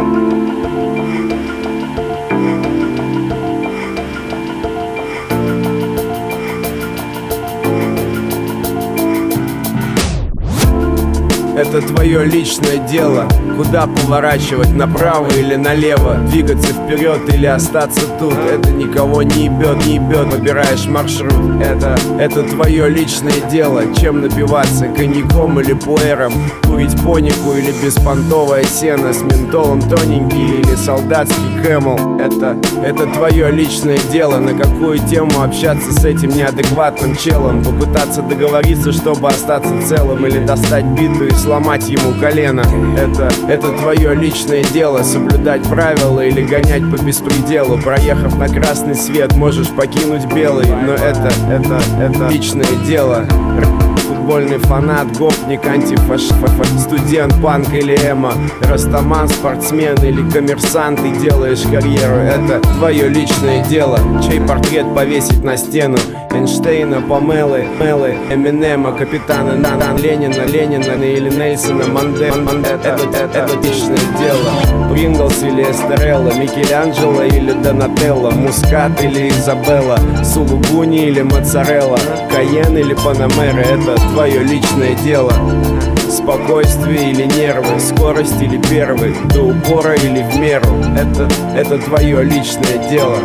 Это твое личное дело. Куда поворачивать, направо или налево, двигаться вперед или остаться тут. Это никого не ебет, не ебет. Выбираешь маршрут. Это твое личное дело. Чем напиваться, коньяком или пуэром, курить понику или беспонтовое сено, с ментолом тоненький или солдатский кэмл. Это твое личное дело. На какую тему общаться с этим неадекватным челом, попытаться договориться, чтобы остаться целым, или достать биту и сломать ему колено. Это твое личное дело. Соблюдать правила или гонять по беспределу. Проехав на красный свет, можешь покинуть белый. Но это личное дело. Футбольный фанат, гопник, студент, панк или эмо, растаман, спортсмен или коммерсант, ты делаешь карьеру. Это твое личное дело. Чей портрет повесить на стену? Эйнштейна, Памелы, Эминема, капитана Ленина или Нельсона Манделы. Это личное дело. Принглс или Эстерелла, Микеланджело или Донателло, Мускат или Изабелла, Сулугуни или Моцарелла, Кайен или Панамера. Это твое личное дело. Спокойствие или нервы, скорость или первый, до упора или в меру. Это твое личное дело.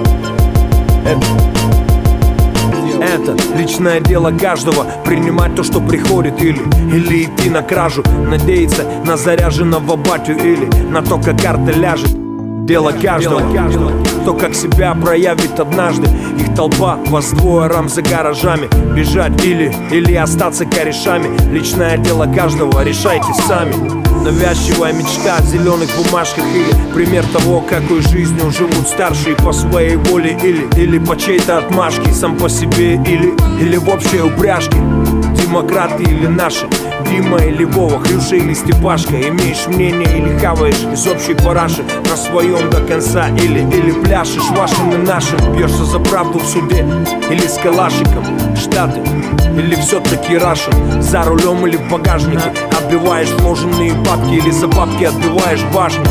Это личное дело каждого. Принимать то, что приходит, или идти на кражу, надеяться на заряженного батю, или на то, как карта ляжет. Дело каждого, кто как себя проявит однажды. Их толпа, вас двое, рам за гаражами. Бежать или остаться корешами. Личное дело каждого, решайте сами. Навязчивая мечта о зеленых бумажках, или пример того, какой жизнью живут старшие по своей воле, или по чьей-то отмашке, сам по себе, или в общей упряжке. Демократы или наши, Дима или Вова, Хрюша или Степашка. Имеешь мнение или хаваешь из общей параши на своем до конца, или пляшешь вашим и нашим. Бьешься за правду в суде или с калашиком. Штаты или все-таки Раша, за рулем или в багажнике. Отбиваешь вложенные бабки или за бабки отбиваешь башню.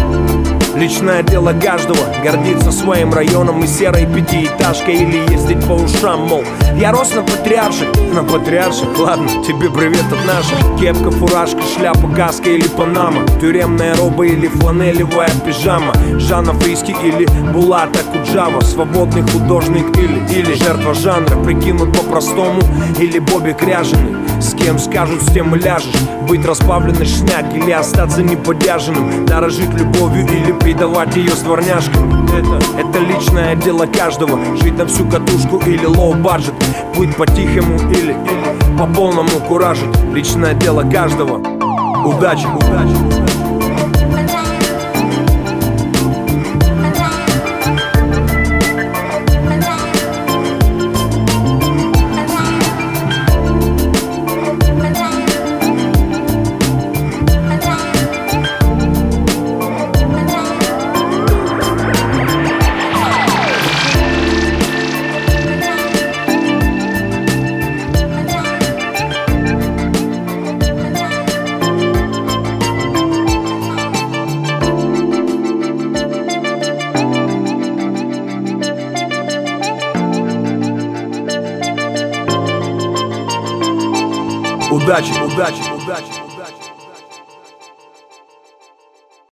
Личное дело каждого, гордиться своим районом и серой пятиэтажкой, или ездить по ушам, мол, я рос на патриарших, ладно, тебе привет от наших. Кепка, фуражка, шляпа, каска или панама, тюремная роба или фланелевая пижама, Жанна Фриски или Булата Куджава, свободный художник или жертва жанра, прикинут по-простому или Бобик ряженый. С кем скажут, с тем и ляжешь. Быть разбавленный шняк или остаться неподяженным, дорожить любовью или придавать ее с дворняжками. Это личное дело каждого. Жить на всю катушку или лоу-баджет, путь по-тихому или по полному куражить. Личное дело каждого. Удачи. Удачи.